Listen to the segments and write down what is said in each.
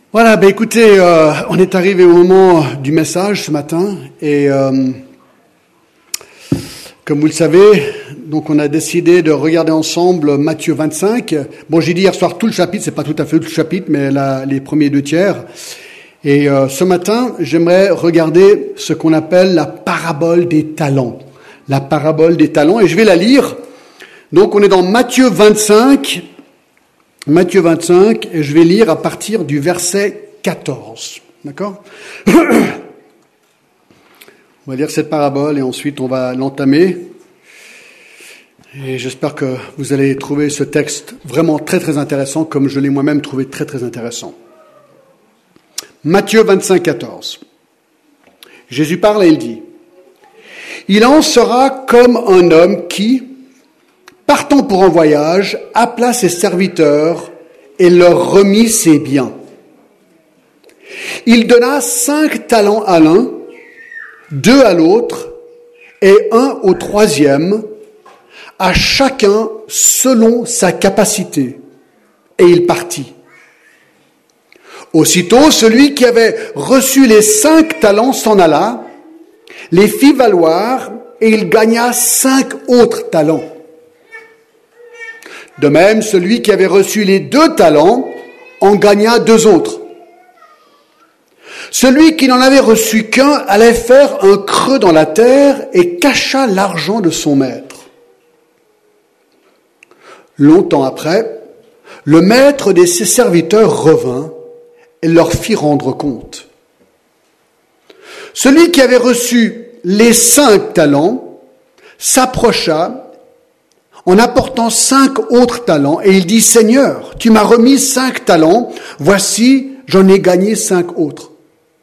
Voilà, écoutez, on est arrivé au moment du message ce matin et comme vous le savez, donc on a décidé de regarder ensemble Matthieu 25. Bon, j'ai dit hier soir tout le chapitre, c'est pas tout à fait tout le chapitre, mais les premiers 2 tiers. Et ce matin, j'aimerais regarder ce qu'on appelle la parabole des talents. La parabole des talents, et je vais la lire. Donc on est dans Matthieu 25, et je vais lire à partir du verset 14. D'accord ? On va lire cette parabole et ensuite on va l'entamer. Et j'espère que vous allez trouver ce texte vraiment très très intéressant, comme je l'ai moi-même trouvé très très intéressant. Matthieu 25, 14. Jésus parle et il dit : « Il en sera comme un homme qui, partant pour un voyage, appela ses serviteurs et leur remit ses biens. Il donna 5 talents à l'un, 2 à l'autre, et 1 au 3e, à chacun selon sa capacité. Et il partit. Aussitôt, celui qui avait reçu les 5 talents s'en alla, les fit valoir, et il gagna 5 autres talents. De même, celui qui avait reçu les 2 talents en gagna 2 autres. Celui qui n'en avait reçu qu'un allait faire un creux dans la terre et cacha l'argent de son maître. Longtemps après, le maître de ses serviteurs revint et leur fit rendre compte. Celui qui avait reçu les 5 talents s'approcha en apportant 5 autres talents, et il dit : « Seigneur, tu m'as remis 5 talents, voici, j'en ai gagné 5 autres. »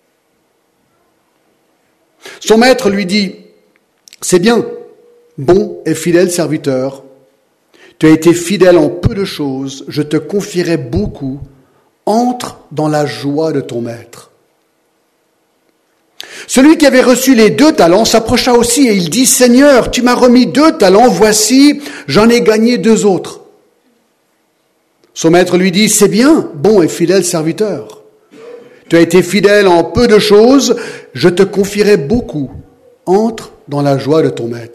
Son maître lui dit : « C'est bien, bon et fidèle serviteur. Tu as été fidèle en peu de choses, je te confierai beaucoup. Entre dans la joie de ton maître. » Celui qui avait reçu les 2 talents s'approcha aussi et il dit : « Seigneur, tu m'as remis 2 talents, voici, j'en ai gagné 2 autres. » Son maître lui dit : « C'est bien, bon et fidèle serviteur. Tu as été fidèle en peu de choses, je te confierai beaucoup. Entre dans la joie de ton maître. »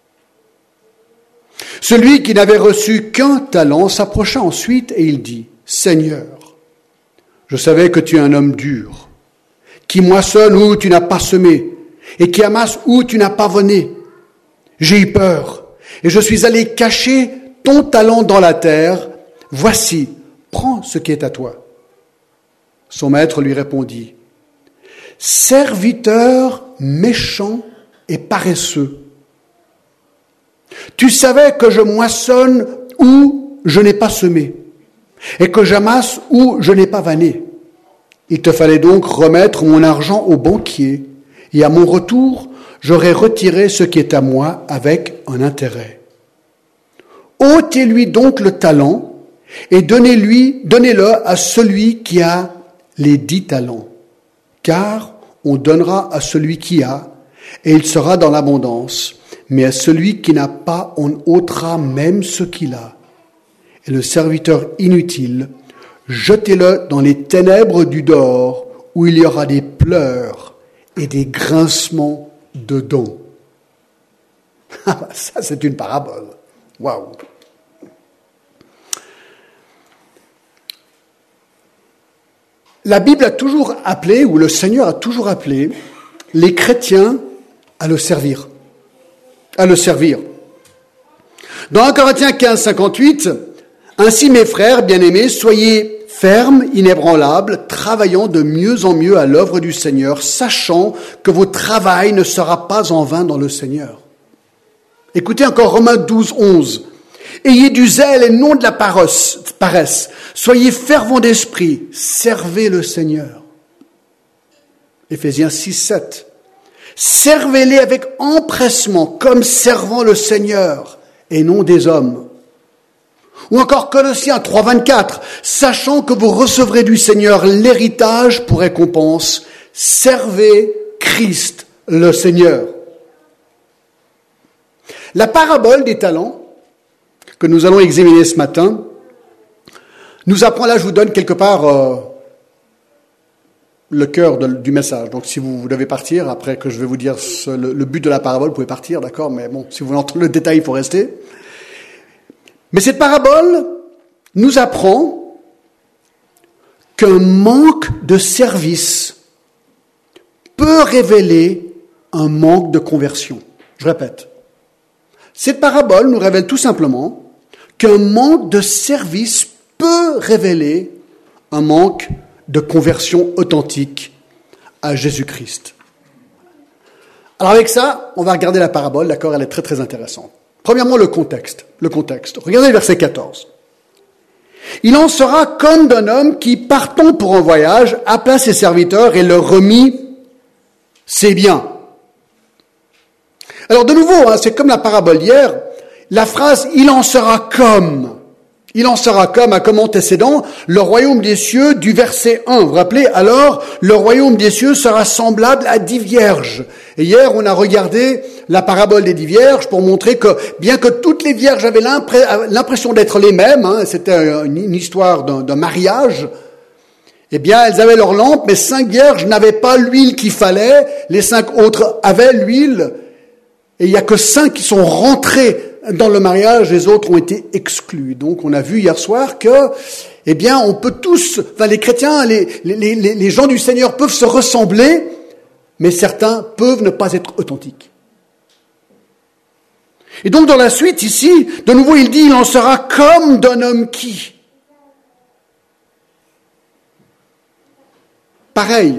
Celui qui n'avait reçu qu'un talent s'approcha ensuite et il dit : « Seigneur, je savais que tu es un homme dur, qui moissonne où tu n'as pas semé, et qui amasse où tu n'as pas voné. J'ai eu peur, et je suis allé cacher ton talent dans la terre. Voici, prends ce qui est à toi. » Son maître lui répondit : « Serviteur méchant et paresseux, tu savais que je moissonne où je n'ai pas semé, et que j'amasse où je n'ai pas vanné. Il te fallait donc remettre mon argent au banquier, et à mon retour, j'aurais retiré ce qui est à moi avec un intérêt. Ôtez-lui donc le talent, et donnez-le à celui qui a les 10 talents, car on donnera à celui qui a, et il sera dans l'abondance, mais à celui qui n'a pas, on ôtera même ce qu'il a. Et le serviteur inutile, jetez-le dans les ténèbres du dehors, où il y aura des pleurs et des grincements de dents. » Ça, c'est une parabole. Waouh! La Bible a toujours appelé, ou le Seigneur a toujours appelé, les chrétiens à le servir. À le servir. Dans 1 Corinthiens 15, 58, « Ainsi, mes frères bien-aimés, soyez fermes, inébranlables, travaillant de mieux en mieux à l'œuvre du Seigneur, sachant que votre travail ne sera pas en vain dans le Seigneur. » Écoutez encore Romains 12, 11. « Ayez du zèle et non de la paresse. Soyez fervents d'esprit, servez le Seigneur. » Éphésiens 6, 7. « Servez-les avec empressement, comme servant le Seigneur, et non des hommes. » Ou encore Colossiens 3, 24. « Sachant que vous recevrez du Seigneur l'héritage pour récompense, servez Christ le Seigneur. » La parabole des talents que nous allons examiner ce matin nous apprend, là je vous donne quelque part le cœur du message. Donc si vous devez partir, après que je vais vous dire le but de la parabole, vous pouvez partir, d'accord? Mais bon, si vous voulez entendre le détail, il faut rester. Mais cette parabole nous apprend qu'un manque de service peut révéler un manque de conversion. Je répète. Cette parabole nous révèle tout simplement qu'un manque de service peut révéler un manque de conversion authentique à Jésus-Christ. Alors avec ça, on va regarder la parabole, d'accord? Elle est très très intéressante. Premièrement, le contexte. Regardez le verset 14. « Il en sera comme d'un homme qui, partant pour un voyage, appela ses serviteurs et leur remit ses biens. » Alors de nouveau, c'est comme la parabole d'hier, la phrase « il en sera comme ». Il en sera comme a comme antécédent le royaume des cieux du verset 1. Vous vous rappelez? Alors, le royaume des cieux sera semblable à 10 vierges. Et hier, on a regardé la parabole des 10 vierges pour montrer que, bien que toutes les vierges avaient l'impression d'être les mêmes, c'était une histoire d'un mariage, eh bien, elles avaient leur lampe, mais 5 vierges n'avaient pas l'huile qu'il fallait, les 5 autres avaient l'huile, et il n'y a que 5 qui sont rentrés dans le mariage, les autres ont été exclus. Donc, on a vu hier soir que, eh bien, on peut tous, les chrétiens, les gens du Seigneur peuvent se ressembler, mais certains peuvent ne pas être authentiques. Et donc, dans la suite, ici, de nouveau, il dit, il en sera comme d'un homme qui. Pareil.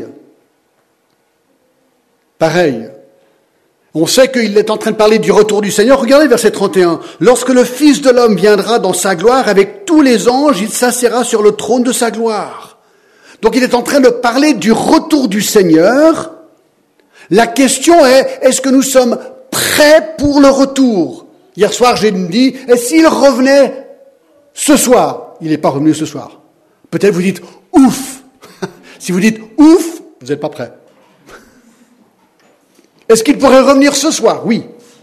On sait qu'il est en train de parler du retour du Seigneur. Regardez verset 31. « Lorsque le Fils de l'homme viendra dans sa gloire avec tous les anges, il s'assiera sur le trône de sa gloire. » Donc il est en train de parler du retour du Seigneur. La question est, est-ce que nous sommes prêts pour le retour? Hier soir, j'ai dit, et s'il revenait ce soir? Il n'est pas revenu ce soir. Peut-être vous dites, ouf. Si vous dites ouf, vous n'êtes pas prêts. Est-ce qu'il pourrait revenir ce soir? Oui.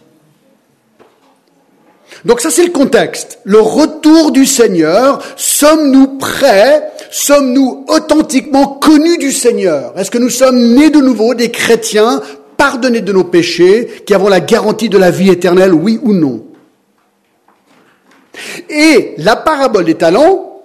Donc ça, c'est le contexte. Le retour du Seigneur. Sommes-nous prêts? Sommes-nous authentiquement connus du Seigneur? Est-ce que nous sommes nés de nouveau des chrétiens, pardonnés de nos péchés, qui avons la garantie de la vie éternelle, oui ou non? Et la parabole des talents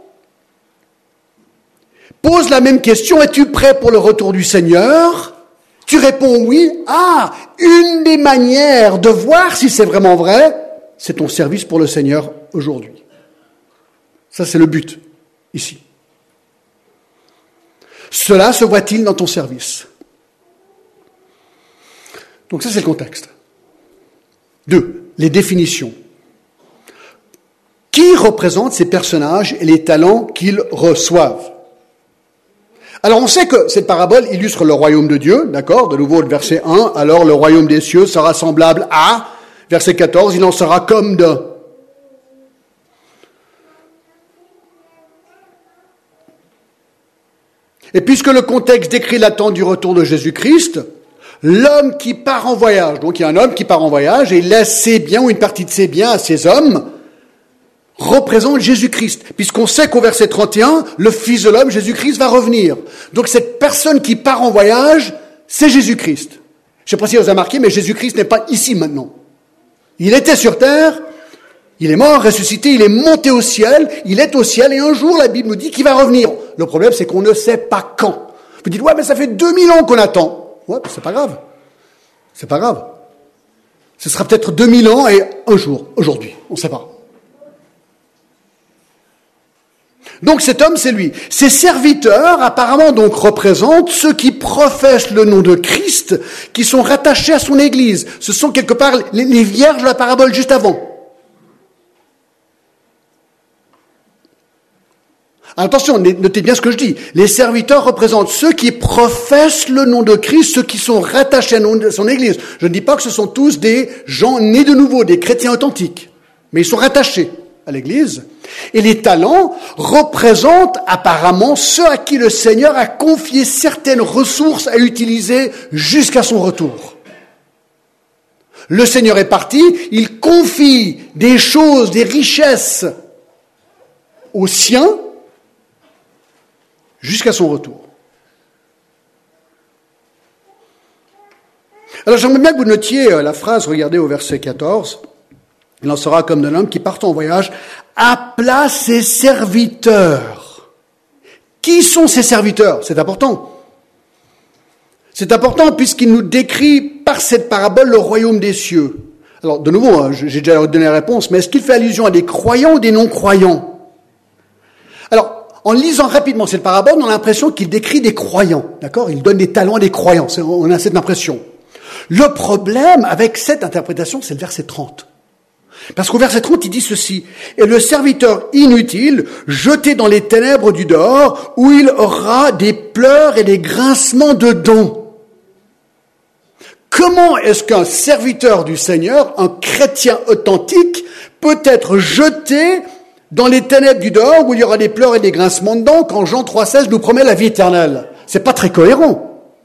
pose la même question. Es-tu prêt pour le retour du Seigneur? Tu réponds oui. Ah, une des manières de voir si c'est vraiment vrai, c'est ton service pour le Seigneur aujourd'hui. Ça, c'est le but, ici. Cela se voit-il dans ton service? Donc ça, c'est le contexte. 2. Les définitions. Qui représente ces personnages et les talents qu'ils reçoivent? Alors on sait que cette parabole illustre le royaume de Dieu, d'accord? De nouveau le verset 1, alors le royaume des cieux sera semblable à, verset 14, il en sera comme de. Et puisque le contexte décrit l'attente du retour de Jésus-Christ, l'homme qui part en voyage, donc il y a un homme qui part en voyage et il laisse ses biens ou une partie de ses biens à ses hommes, représente Jésus-Christ, puisqu'on sait qu'au verset 31, le Fils de l'homme, Jésus-Christ, va revenir. Donc cette personne qui part en voyage, c'est Jésus-Christ. Je ne sais pas si vous avez remarqué, mais Jésus-Christ n'est pas ici maintenant. Il était sur terre, il est mort, ressuscité, il est monté au ciel, il est au ciel, et un jour, la Bible nous dit qu'il va revenir. Le problème, c'est qu'on ne sait pas quand. Vous dites, ouais, mais ça fait 2000 ans qu'on attend. Ouais, c'est pas grave. C'est pas grave. Ce sera peut-être 2000 ans et un jour, aujourd'hui. On ne sait pas. Donc cet homme, c'est lui. Ses serviteurs, apparemment, donc représentent ceux qui professent le nom de Christ, qui sont rattachés à son Église. Ce sont quelque part les vierges de la parabole juste avant. Attention, notez bien ce que je dis. Les serviteurs représentent ceux qui professent le nom de Christ, ceux qui sont rattachés à son Église. Je ne dis pas que ce sont tous des gens nés de nouveau, des chrétiens authentiques, mais ils sont rattachés à l'Église. Et les talents représentent apparemment ceux à qui le Seigneur a confié certaines ressources à utiliser jusqu'à son retour. Le Seigneur est parti, il confie des choses, des richesses aux siens jusqu'à son retour. Alors j'aimerais bien que vous notiez la phrase, regardez au verset 14. Il en sera comme d'un homme qui partant en voyage appela ses serviteurs. Qui sont ces serviteurs? C'est important. C'est important puisqu'il nous décrit par cette parabole le royaume des cieux. Alors de nouveau, j'ai déjà donné la réponse, mais est-ce qu'il fait allusion à des croyants ou des non-croyants? Alors, en lisant rapidement cette parabole, on a l'impression qu'il décrit des croyants. D'accord? Il donne des talents à des croyants. On a cette impression. Le problème avec cette interprétation, c'est le verset 30. Parce qu'au verset 30, il dit ceci. Et le serviteur inutile, jeté dans les ténèbres du dehors, où il aura des pleurs et des grincements de dents. Comment est-ce qu'un serviteur du Seigneur, un chrétien authentique, peut être jeté dans les ténèbres du dehors, où il y aura des pleurs et des grincements de dents, quand Jean 3,16 nous promet la vie éternelle? C'est pas très cohérent.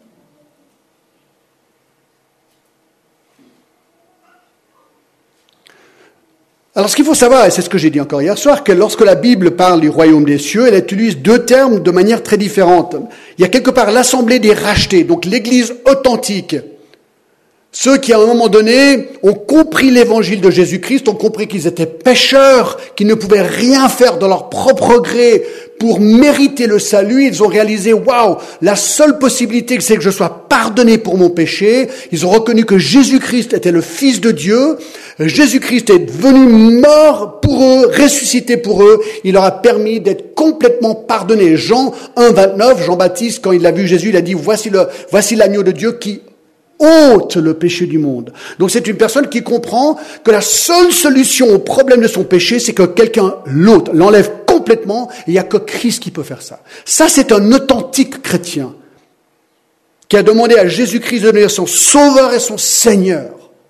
Alors ce qu'il faut savoir, et c'est ce que j'ai dit encore hier soir, que lorsque la Bible parle du royaume des cieux, elle utilise deux termes de manière très différente. Il y a quelque part l'assemblée des rachetés, donc l'Église authentique. Ceux qui, à un moment donné, ont compris l'évangile de Jésus-Christ, ont compris qu'ils étaient pécheurs, qu'ils ne pouvaient rien faire de leur propre gré pour mériter le salut. Ils ont réalisé, waouh, la seule possibilité, c'est que je sois pardonné pour mon péché. Ils ont reconnu que Jésus-Christ était le Fils de Dieu. Jésus-Christ est venu mort pour eux, ressuscité pour eux. Il leur a permis d'être complètement pardonnés. Jean 1,29, Jean-Baptiste, quand il a vu Jésus, il a dit, voici l'agneau de Dieu qui ôte le péché du monde. Donc c'est une personne qui comprend que la seule solution au problème de son péché, c'est que quelqu'un l'ôte, l'enlève complètement, et il n'y a que Christ qui peut faire ça. Ça, c'est un authentique chrétien qui a demandé à Jésus-Christ de devenir son sauveur et son Seigneur.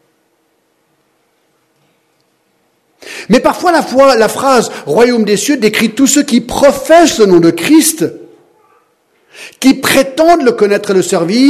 Mais parfois, la phrase « royaume des cieux » décrit tous ceux qui professent le nom de Christ, qui prétendent le connaître et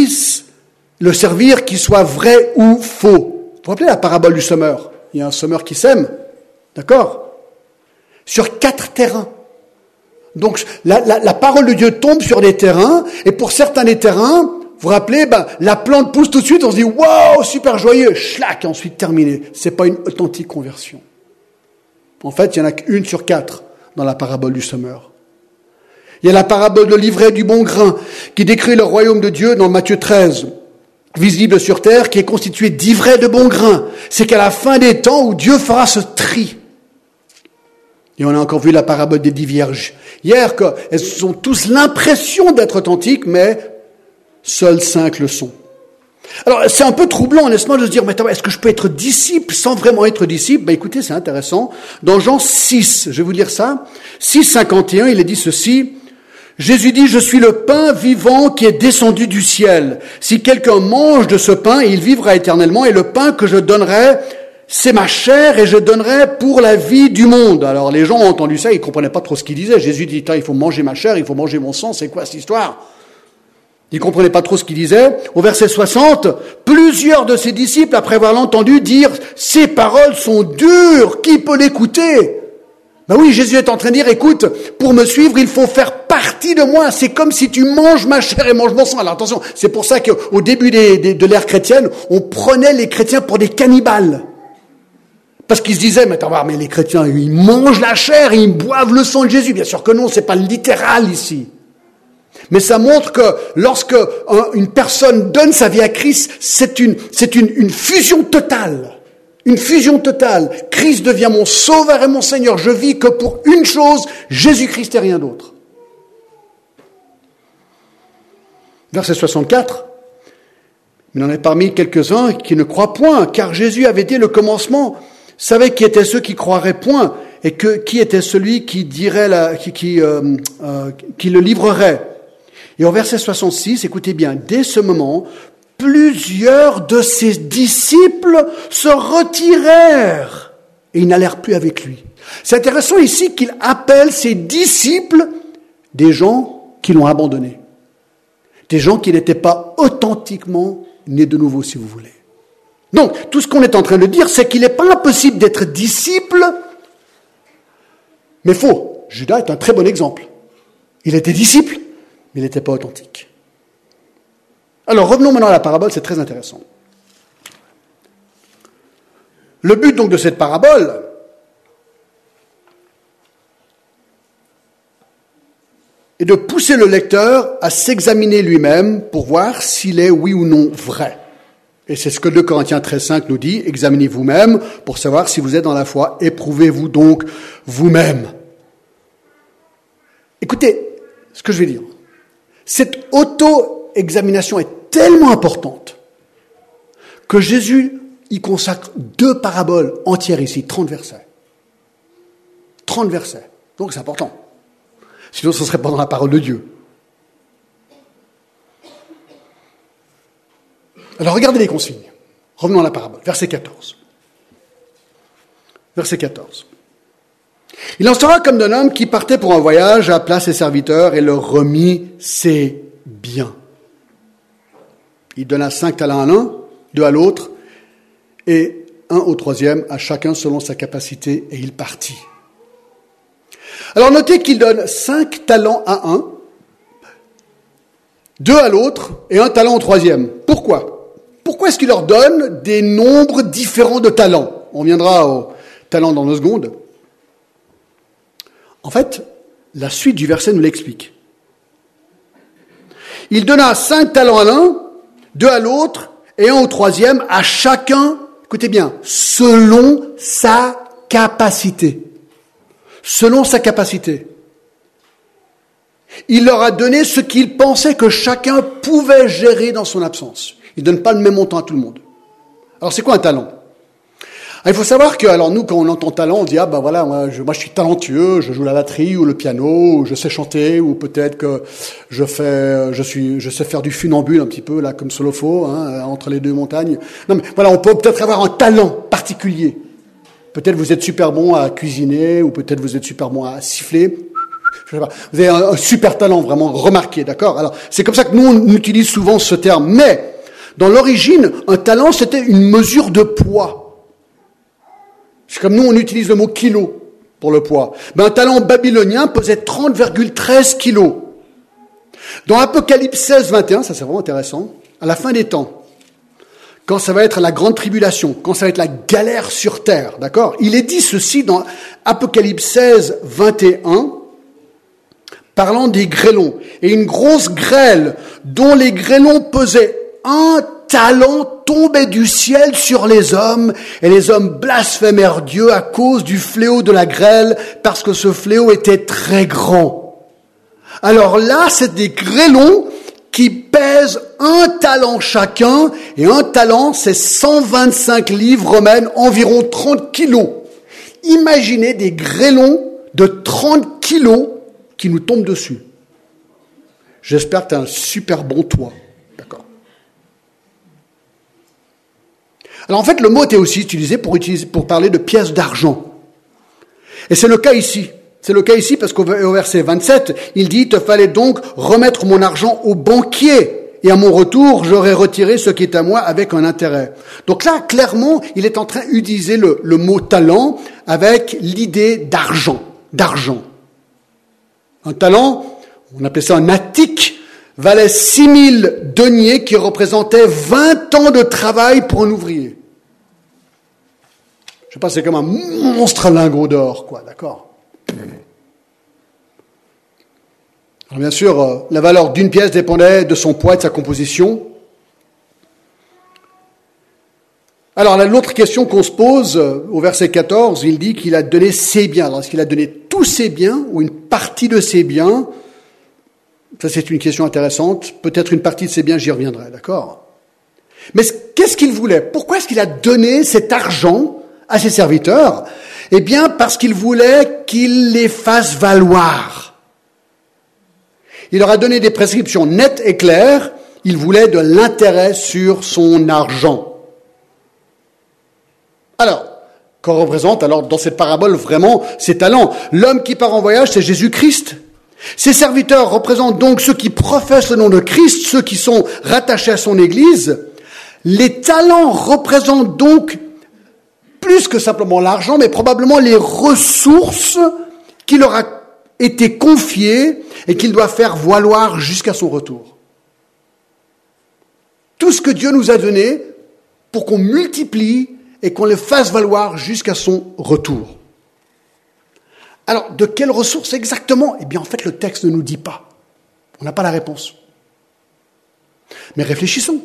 le servir, qu'il soit vrai ou faux. Vous vous rappelez la parabole du semeur? Il y a un semeur qui sème, d'accord? Sur 4 terrains. Donc la parole de Dieu tombe sur des terrains, et pour certains des terrains, vous vous rappelez, la plante pousse tout de suite, on se dit « Wow, super joyeux !» Schlac, et ensuite terminé. C'est pas une authentique conversion. En fait, il n'y en a qu'une sur 4 dans la parabole du semeur. Il y a la parabole de l'ivraie du bon grain, qui décrit le royaume de Dieu dans Matthieu 13. Visible sur terre, qui est constitué d'ivraie de bon grain. C'est qu'à la fin des temps où Dieu fera ce tri. Et on a encore vu la parabole des 10 vierges. Hier, elles ont tous l'impression d'être authentiques, mais seules 5 le sont. Alors, c'est un peu troublant, honnêtement, de se dire, mais attends, est-ce que je peux être disciple sans vraiment être disciple? Écoutez, c'est intéressant. Dans Jean 6, je vais vous lire ça. 6,51, il est dit ceci. Jésus dit, je suis le pain vivant qui est descendu du ciel. Si quelqu'un mange de ce pain, il vivra éternellement, et le pain que je donnerai, c'est ma chair, et je donnerai pour la vie du monde. Alors les gens ont entendu ça, ils comprenaient pas trop ce qu'il disait. Jésus dit, il faut manger ma chair, il faut manger mon sang, c'est quoi cette histoire? Ils comprenaient pas trop ce qu'il disait. Au verset 60, plusieurs de ses disciples, après avoir entendu dire, ces paroles sont dures, qui peut l'écouter? Ben oui, Jésus est en train de dire, écoute, pour me suivre, il faut faire partie de moi. C'est comme si tu manges ma chair et manges mon sang. Alors attention, c'est pour ça qu'au début de l'ère chrétienne, on prenait les chrétiens pour des cannibales. Parce qu'ils se disaient, mais attends, mais les chrétiens, ils mangent la chair et ils boivent le sang de Jésus. Bien sûr que non, c'est pas littéral ici. Mais ça montre que lorsque une personne donne sa vie à Christ, c'est une fusion totale. Une fusion totale. Christ devient mon sauveur et mon Seigneur. Je vis que pour une chose, Jésus-Christ et rien d'autre. Verset 64. Il y en a parmi quelques-uns qui ne croient point, car Jésus avait dit le commencement, savait qui étaient ceux qui croiraient point, et qui était celui qui dirait qui le livrerait. Et au verset 66, écoutez bien, dès ce moment, plusieurs de ses disciples se retirèrent et ils n'allèrent plus avec lui. C'est intéressant ici qu'il appelle ses disciples des gens qui l'ont abandonné. Des gens qui n'étaient pas authentiquement nés de nouveau, si vous voulez. Donc, tout ce qu'on est en train de dire, c'est qu'il n'est pas impossible d'être disciple, mais faux. Judas est un très bon exemple. Il était disciple, mais il n'était pas authentique. Alors, revenons maintenant à la parabole, c'est très intéressant. Le but donc de cette parabole, est de pousser le lecteur à s'examiner lui-même pour voir s'il est oui ou non vrai. Et c'est ce que 2 Corinthiens 13,5 nous dit, examinez vous-même pour savoir si vous êtes dans la foi, éprouvez-vous donc vous-même. Écoutez ce que je vais dire. Cette auto-examination est tellement importante que Jésus y consacre 2 paraboles entières ici, 30 versets. 30 versets. Donc c'est important. Sinon, ce ne serait pas dans la parole de Dieu. Alors, regardez les consignes. Revenons à la parabole. Verset 14. Verset 14. Il en sera comme d'un homme qui partait pour un voyage, appela ses serviteurs et leur remit ses biens. Il donna 5 talents à l'un, 2 à l'autre, et 1 au troisième, à chacun selon sa capacité, et il partit. Alors notez qu'il donne 5 talents à un, 2 à l'autre et 1 talent au troisième. Pourquoi ? Pourquoi est-ce qu'il leur donne des nombres différents de talents ? On viendra aux talents dans 2 secondes. En fait, la suite du verset nous l'explique. Il donna 5 talents à l'un, 2 à l'autre et 1 au troisième, à chacun, écoutez bien, selon sa capacité. Selon sa capacité. Il leur a donné ce qu'il pensait que chacun pouvait gérer dans son absence. Il ne donne pas le même montant à tout le monde. Alors c'est quoi un talent ? Il faut savoir que, alors nous, quand on entend talent, on dit, ah ben voilà, moi je suis talentueux, je joue la batterie ou le piano, ou je sais chanter, ou peut-être que je sais faire du funambule un petit peu, là, comme Solofo, entre les 2 montagnes. Non mais voilà, on peut peut-être avoir un talent particulier. Peut-être vous êtes super bon à cuisiner, ou peut-être vous êtes super bon à siffler. Je sais pas. Vous avez un super talent vraiment remarqué, d'accord ? Alors, c'est comme ça que nous, on utilise souvent ce terme. Mais, dans l'origine, un talent, c'était une mesure de poids. C'est comme nous, on utilise le mot kilo pour le poids. Ben, un talent babylonien pesait 30,13 kilos. Dans Apocalypse 16, 21, ça c'est vraiment intéressant, à la fin des temps, quand ça va être la grande tribulation, quand ça va être la galère sur terre, d'accord ? Il est dit ceci dans Apocalypse 16, 21, parlant des grêlons. Et une grosse grêle, dont les grêlons pesaient 1 talent, tombait du ciel sur les hommes, et les hommes blasphémèrent Dieu à cause du fléau de la grêle, parce que ce fléau était très grand. Alors là, c'est des grêlons qui pèsent 1 talent chacun, et 1 talent, c'est 125 livres romaines, environ 30 kilos. Imaginez des grêlons de 30 kilos qui nous tombent dessus. J'espère que tu as un super bon toit. D'accord. Alors en fait, le mot était aussi utilisé pour parler de pièces d'argent. Et c'est le cas ici. C'est le cas ici parce qu'au verset 27, il dit « Te fallait donc remettre mon argent au banquier, et à mon retour, j'aurais retiré ce qui est à moi avec un intérêt. » Donc là, clairement, il est en train d'utiliser le mot « talent » avec l'idée d'argent. Un talent, on appelait ça un attique, valait 6000 deniers qui représentaient 20 ans de travail pour un ouvrier. Je sais pas, c'est comme un monstre lingot d'or, quoi, d'accord ? Alors bien sûr, la valeur d'une pièce dépendait de son poids et de sa composition. Alors l'autre question qu'on se pose, au verset 14, il dit qu'il a donné ses biens. Alors est-ce qu'il a donné tous ses biens ou une partie de ses biens ? Ça c'est une question intéressante. Peut-être une partie de ses biens, j'y reviendrai, d'accord ? Mais qu'est-ce qu'il voulait ? Pourquoi est-ce qu'il a donné cet argent à ses serviteurs ? Eh bien, parce qu'il voulait qu'ils les fassent valoir. Il leur a donné des prescriptions nettes et claires. Il voulait de l'intérêt sur son argent. Alors, qu'on représente alors dans cette parabole vraiment ses talents. L'homme qui part en voyage, c'est Jésus-Christ. Ses serviteurs représentent donc ceux qui professent le nom de Christ, ceux qui sont rattachés à son Église. Les talents représentent donc plus que simplement l'argent, mais probablement les ressources qui leur a été confiées et qu'il doit faire valoir jusqu'à son retour. Tout ce que Dieu nous a donné pour qu'on multiplie et qu'on les fasse valoir jusqu'à son retour. Alors, de quelles ressources exactement? Eh bien, en fait, le texte ne nous dit pas. On n'a pas la réponse. Mais réfléchissons.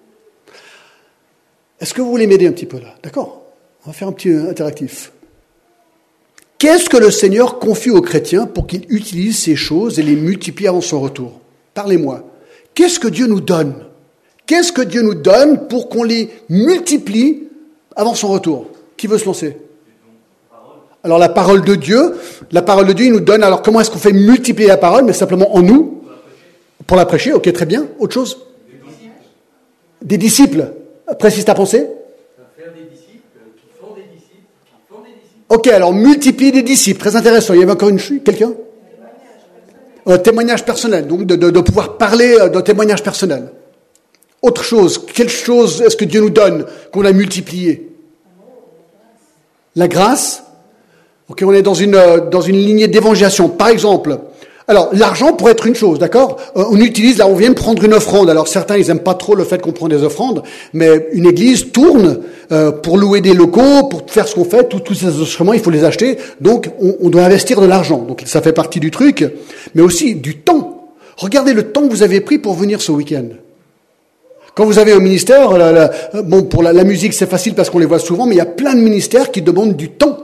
Est-ce que vous voulez m'aider un petit peu là? D'accord? On va faire un petit interactif. Qu'est-ce que le Seigneur confie aux chrétiens pour qu'ils utilisent ces choses et les multiplient avant son retour? Parlez-moi. Qu'est-ce que Dieu nous donne? Qu'est-ce que Dieu nous donne pour qu'on les multiplie avant son retour? Qui veut se lancer? Alors la parole de Dieu, il nous donne, alors comment est-ce qu'on fait multiplier la parole? Mais simplement en nous, pour la prêcher, ok, très bien. Autre chose? Des disciples. Précise ta pensée? Faire des disciples qui font des disciples qui font des disciples. Ok, alors multiplier des disciples, très intéressant. Il y avait encore quelqu'un? Témoignage personnel, donc de pouvoir parler d'un témoignage personnel. Autre chose, quelle chose est-ce que Dieu nous donne qu'on a multiplié? La grâce. Ok, on est dans une lignée d'évangélisation. Par exemple, alors l'argent pourrait être une chose, d'accord? On utilise, là on vient de prendre une offrande. Alors certains, ils aiment pas trop le fait qu'on prend des offrandes, mais une église tourne pour louer des locaux, pour faire ce qu'on fait, tous ces instruments, il faut les acheter. Donc on doit investir de l'argent. Donc ça fait partie du truc, mais aussi du temps. Regardez le temps que vous avez pris pour venir ce week-end. Quand vous avez un ministère, pour la musique c'est facile parce qu'on les voit souvent, mais il y a plein de ministères qui demandent du temps.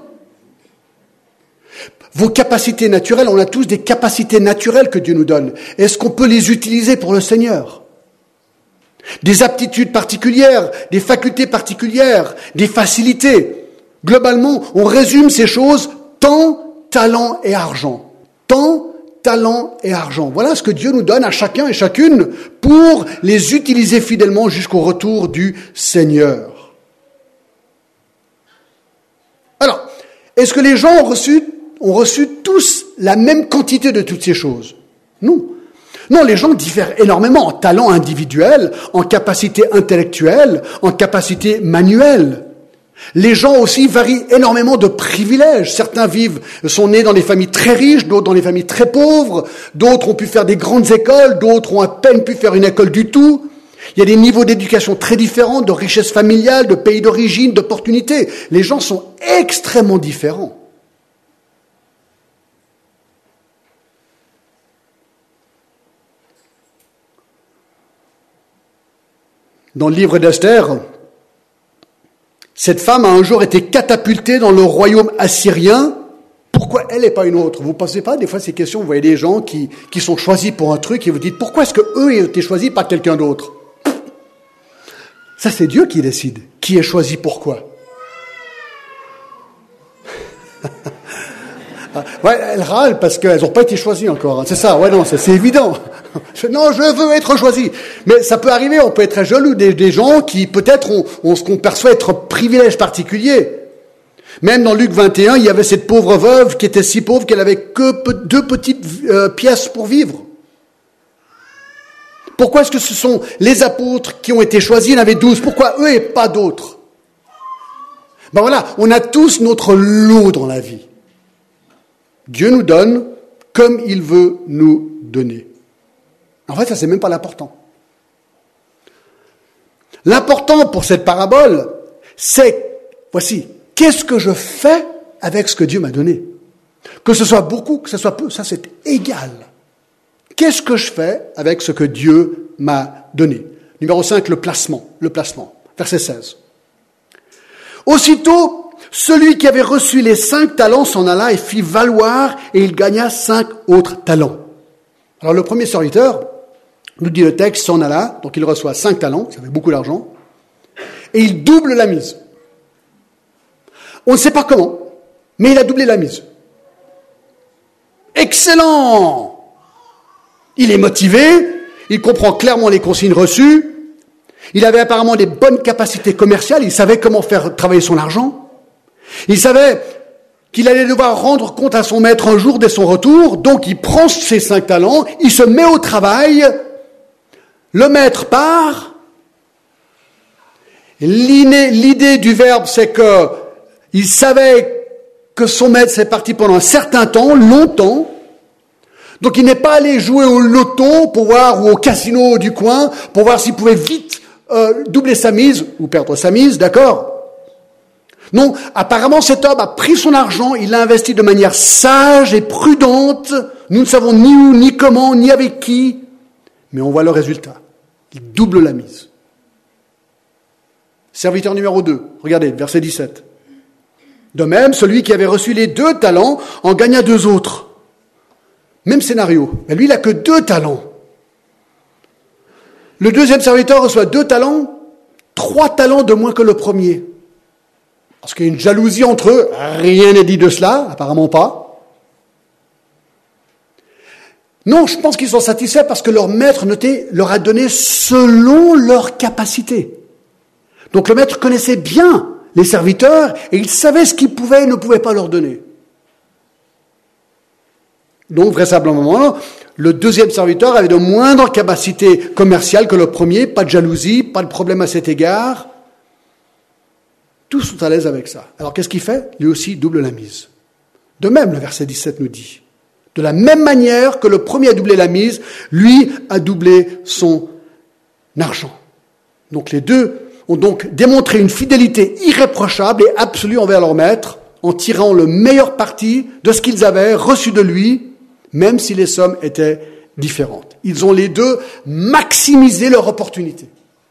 Vos capacités naturelles, on a tous des capacités naturelles que Dieu nous donne. Est-ce qu'on peut les utiliser pour le Seigneur? Des aptitudes particulières, des facultés particulières, des facilités. Globalement, on résume ces choses: temps, talent et argent. Temps, talent et argent. Voilà ce que Dieu nous donne à chacun et chacune pour les utiliser fidèlement jusqu'au retour du Seigneur. Alors, est-ce que les gens ont reçu tous la même quantité de toutes ces choses? Non. Non, les gens diffèrent énormément en talent individuel, en capacité intellectuelle, en capacité manuelle. Les gens aussi varient énormément de privilèges. Certains sont nés dans des familles très riches, d'autres dans des familles très pauvres, d'autres ont pu faire des grandes écoles, d'autres ont à peine pu faire une école du tout. Il y a des niveaux d'éducation très différents, de richesse familiale, de pays d'origine, d'opportunités. Les gens sont extrêmement différents. Dans le livre d'Esther, cette femme a un jour été catapultée dans le royaume assyrien. Pourquoi elle et pas une autre? Vous ne pensez pas, des fois, ces questions, vous voyez des gens qui sont choisis pour un truc et vous dites, pourquoi est-ce qu'eux ont été choisis par quelqu'un d'autre? Ça, c'est Dieu qui décide. Qui est choisi pourquoi? Ouais, elles râlent parce qu'elles n'ont pas été choisies encore. Hein. C'est ça, ouais, non, c'est évident. Non, je veux être choisi. Mais ça peut arriver, on peut être très jaloux des gens qui peut-être ont ce qu'on perçoit être un privilège particulier. Même dans Luc 21, il y avait cette pauvre veuve qui était si pauvre qu'elle avait que 2 petites pièces pour vivre. Pourquoi est-ce que ce sont les apôtres qui ont été choisis? Il y en avait 12. Pourquoi eux et pas d'autres? Ben voilà, on a tous notre lot dans la vie. Dieu nous donne comme il veut nous donner. En fait, ça, c'est même pas l'important. L'important pour cette parabole, c'est, voici, qu'est-ce que je fais avec ce que Dieu m'a donné? Que ce soit beaucoup, que ce soit peu, ça c'est égal. Qu'est-ce que je fais avec ce que Dieu m'a donné? Numéro 5, le placement. Verset 16. Aussitôt, celui qui avait reçu les 5 talents s'en alla et fit valoir, et il gagna 5 autres talents. Alors le premier serviteur, nous dit le texte, s'en alla, donc il reçoit 5 talents, ça fait beaucoup d'argent, et il double la mise. On ne sait pas comment, mais il a doublé la mise. Excellent! Il est motivé, il comprend clairement les consignes reçues, il avait apparemment des bonnes capacités commerciales, il savait comment faire travailler son argent, il savait qu'il allait devoir rendre compte à son maître un jour dès son retour, donc il prend ses 5 talents, il se met au travail, le maître part. L'idée du verbe, c'est que il savait que son maître s'est parti pendant un certain temps, longtemps, donc il n'est pas allé jouer au loto pour voir, ou au casino du coin, pour voir s'il pouvait vite doubler sa mise, ou perdre sa mise, d'accord? Non, apparemment cet homme a pris son argent, il l'a investi de manière sage et prudente. Nous ne savons ni où, ni comment, ni avec qui, mais on voit le résultat. Il double la mise. Serviteur numéro 2, regardez, verset 17. De même, celui qui avait reçu les 2 talents en gagna 2 autres. Même scénario, mais lui il n'a que 2 talents. Le deuxième serviteur reçoit 2 talents, 3 talents de moins que le premier. Parce qu'il y a une jalousie entre eux, rien n'est dit de cela, apparemment pas. Non, je pense qu'ils sont satisfaits parce que leur maître, notez, leur a donné selon leur capacité. Donc le maître connaissait bien les serviteurs et il savait ce qu'il pouvait et ne pouvait pas leur donner. Donc vraisemblablement, le deuxième serviteur avait de moindres capacités commerciales que le premier, pas de jalousie, pas de problème à cet égard. Tous sont à l'aise avec ça. Alors qu'est-ce qu'il fait? Lui aussi double la mise. De même, le verset 17 nous dit, de la même manière que le premier a doublé la mise, lui a doublé son argent. Donc les deux ont donc démontré une fidélité irréprochable et absolue envers leur maître, en tirant le meilleur parti de ce qu'ils avaient reçu de lui, même si les sommes étaient différentes. Ils ont les deux maximisé leur opportunité.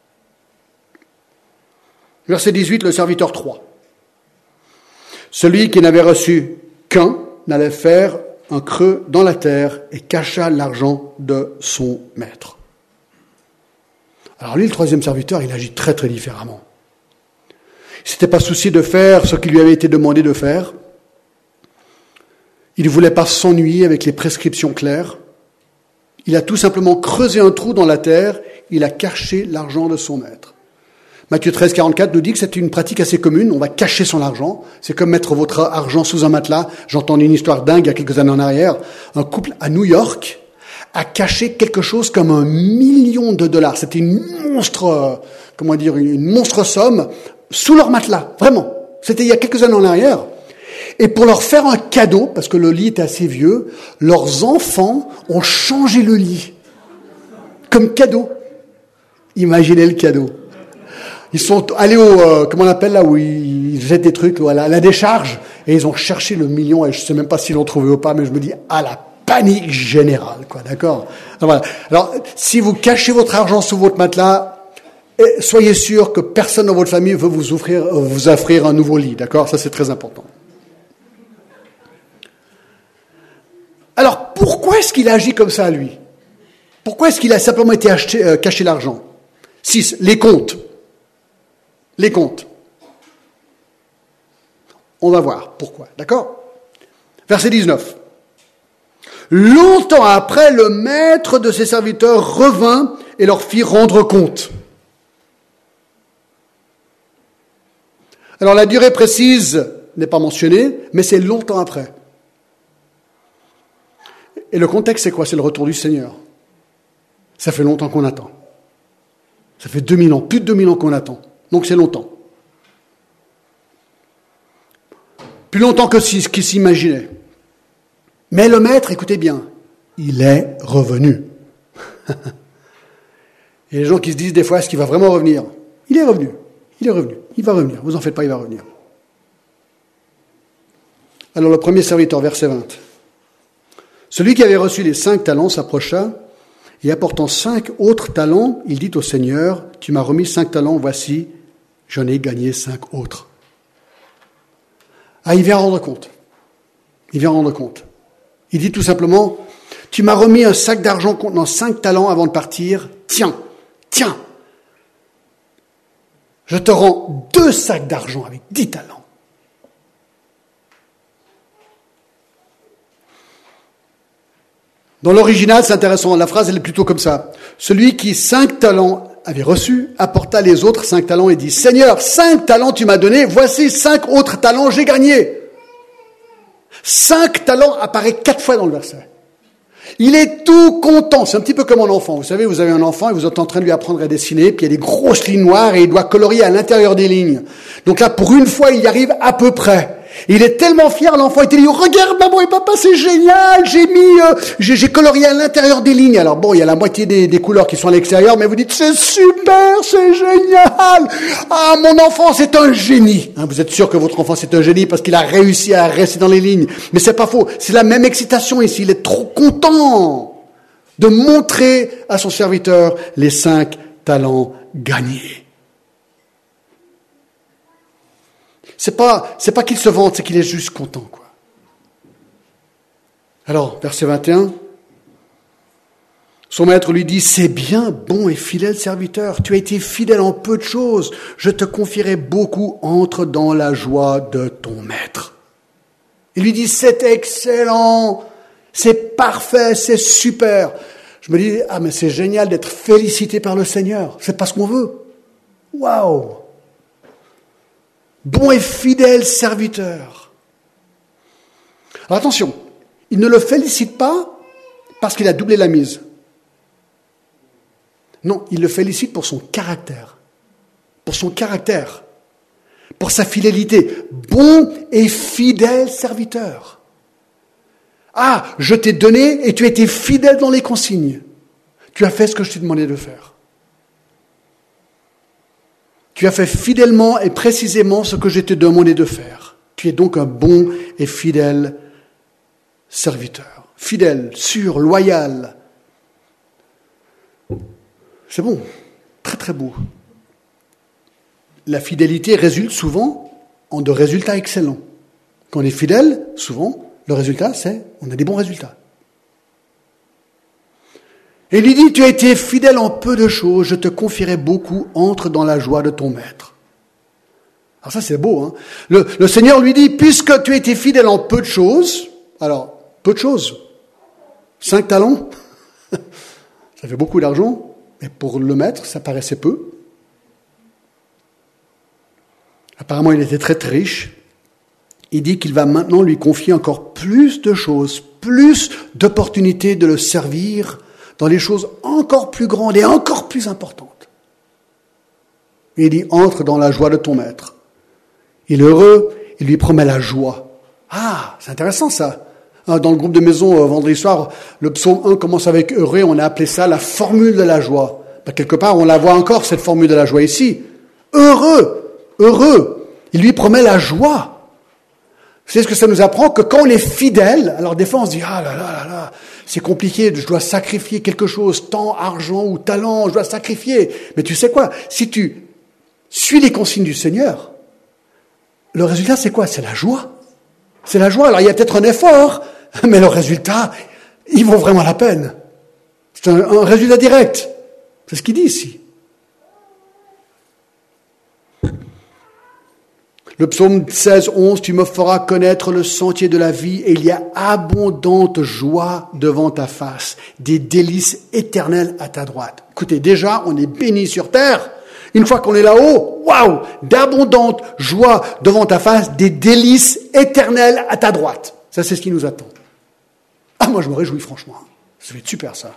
Verset 18, le serviteur 3. Celui qui n'avait reçu qu'un n'allait faire un creux dans la terre et cacha l'argent de son maître. Alors lui, le troisième serviteur, il agit très très différemment. Il ne s'était pas soucié de faire ce qui lui avait été demandé de faire. Il ne voulait pas s'ennuyer avec les prescriptions claires. Il a tout simplement creusé un trou dans la terre, il a caché l'argent de son maître. Matthieu 13, 44 nous dit que c'est une pratique assez commune, on va cacher son argent. C'est comme mettre votre argent sous un matelas. J'entends une histoire dingue il y a quelques années en arrière. Un couple à New York a caché quelque chose comme $1 million. C'était une monstre somme sous leur matelas, vraiment. C'était il y a quelques années en arrière. Et pour leur faire un cadeau, parce que le lit était assez vieux, leurs enfants ont changé le lit. Comme cadeau. Imaginez le cadeau. Ils sont allés au, comment on appelle là, où ils jettent des trucs, à la décharge, et ils ont cherché le million, et je sais même pas s'ils l'ont trouvé ou pas, mais je me dis, la panique générale, quoi, d'accord? Voilà. Alors, si vous cachez votre argent sous votre matelas, soyez sûr que personne dans votre famille veut vous offrir un nouveau lit, d'accord? Ça, c'est très important. Alors, pourquoi est-ce qu'il a agi comme ça, lui? Pourquoi est-ce qu'il a simplement été caché l'argent? 6. Les comptes. Les comptes. On va voir pourquoi, d'accord? Verset 19. Longtemps après, le maître de ses serviteurs revint et leur fit rendre compte. Alors la durée précise n'est pas mentionnée, mais c'est longtemps après. Et le contexte, c'est quoi? C'est le retour du Seigneur. Ça fait longtemps qu'on attend. Ça fait 2000 ans, plus de 2000 ans qu'on attend. Donc c'est longtemps. Plus longtemps que ce qu'il s'imaginait. Mais le maître, écoutez bien, il est revenu. Il y a des gens qui se disent des fois, est-ce qu'il va vraiment revenir? Il est revenu. Il est revenu. Il va revenir. Vous en faites pas, il va revenir. Alors le premier serviteur, verset 20. Celui qui avait reçu les 5 talents s'approcha et apportant 5 autres talents, il dit au Seigneur, tu m'as remis 5 talents, voici, j'en ai gagné 5 autres. Il vient rendre compte. Il vient rendre compte. Il dit tout simplement, tu m'as remis un sac d'argent contenant 5 talents avant de partir, tiens, je te rends 2 sacs d'argent avec 10 talents. Dans l'original, c'est intéressant, la phrase elle est plutôt comme ça. Celui qui 5 talents avait reçu, apporta les autres 5 talents et dit, Seigneur, 5 talents tu m'as donné, voici 5 autres talents, j'ai gagné. 5 talents apparaît 4 fois dans le verset. Il est tout content, c'est un petit peu comme un enfant. Vous savez, vous avez un enfant et vous êtes en train de lui apprendre à dessiner, puis il y a des grosses lignes noires et il doit colorier à l'intérieur des lignes. Donc là, pour une fois, il y arrive à peu près. Et il est tellement fier, l'enfant, il te dit, regarde maman et papa, c'est génial, j'ai colorié à l'intérieur des lignes. Alors bon, il y a la moitié des couleurs qui sont à l'extérieur, mais vous dites, c'est super, c'est génial. Ah, mon enfant, c'est un génie. Hein, vous êtes sûr que votre enfant, c'est un génie parce qu'il a réussi à rester dans les lignes. Mais c'est pas faux. C'est la même excitation ici. Il est trop content de montrer à son serviteur les 5 talents gagnés. C'est pas qu'il se vante, c'est qu'il est juste content, quoi. Alors, verset 21. Son maître lui dit, c'est bien, bon et fidèle serviteur. Tu as été fidèle en peu de choses. Je te confierai beaucoup. Entre dans la joie de ton maître. Il lui dit, c'est excellent. C'est parfait. C'est super. Je me dis, ah, mais c'est génial d'être félicité par le Seigneur. C'est pas ce qu'on veut. Waouh! Bon et fidèle serviteur. Alors attention, il ne le félicite pas parce qu'il a doublé la mise. Non, il le félicite pour son caractère. Pour son caractère. Pour sa fidélité. Bon et fidèle serviteur. Ah, je t'ai donné et tu as été fidèle dans les consignes. Tu as fait ce que je t'ai demandé de faire. Tu as fait fidèlement et précisément ce que je t'ai demandé de faire. Tu es donc un bon et fidèle serviteur. Fidèle, sûr, loyal. C'est bon, très très beau. La fidélité résulte souvent en de résultats excellents. Quand on est fidèle, souvent, le résultat, c'est on a des bons résultats. Et il lui dit, tu as été fidèle en peu de choses, je te confierai beaucoup, entre dans la joie de ton maître. Alors ça c'est beau, hein. Le Seigneur lui dit, puisque tu as été fidèle en peu de choses, alors, peu de choses, 5 talents, ça fait beaucoup d'argent, mais pour le maître, ça paraissait peu. Apparemment, il était très très riche. Il dit qu'il va maintenant lui confier encore plus de choses, plus d'opportunités de le servir dans les choses encore plus grandes et encore plus importantes. Et il dit, entre dans la joie de ton maître. Il est heureux, il lui promet la joie. Ah, c'est intéressant ça. Dans le groupe de maison, vendredi soir, le psaume 1 commence avec heureux, on a appelé ça la formule de la joie. Quelque part, on la voit encore, cette formule de la joie ici. Heureux, heureux. Il lui promet la joie. C'est ce que ça nous apprend, que quand on est fidèle, alors des fois on se dit, ah là là là là, c'est compliqué, je dois sacrifier quelque chose, temps, argent ou talent, je dois sacrifier. Mais tu sais quoi, si tu suis les consignes du Seigneur, le résultat c'est quoi? C'est la joie. C'est la joie. Alors il y a peut-être un effort, mais le résultat, il vaut vraiment la peine. C'est un résultat direct. C'est ce qu'il dit ici. Le psaume 16, 11, tu me feras connaître le sentier de la vie et il y a abondante joie devant ta face, des délices éternelles à ta droite. Écoutez, déjà, on est béni sur terre. Une fois qu'on est là-haut, waouh, d'abondante joie devant ta face, des délices éternelles à ta droite. Ça, c'est ce qui nous attend. Ah, moi, je me réjouis, franchement. Ça va être super, ça.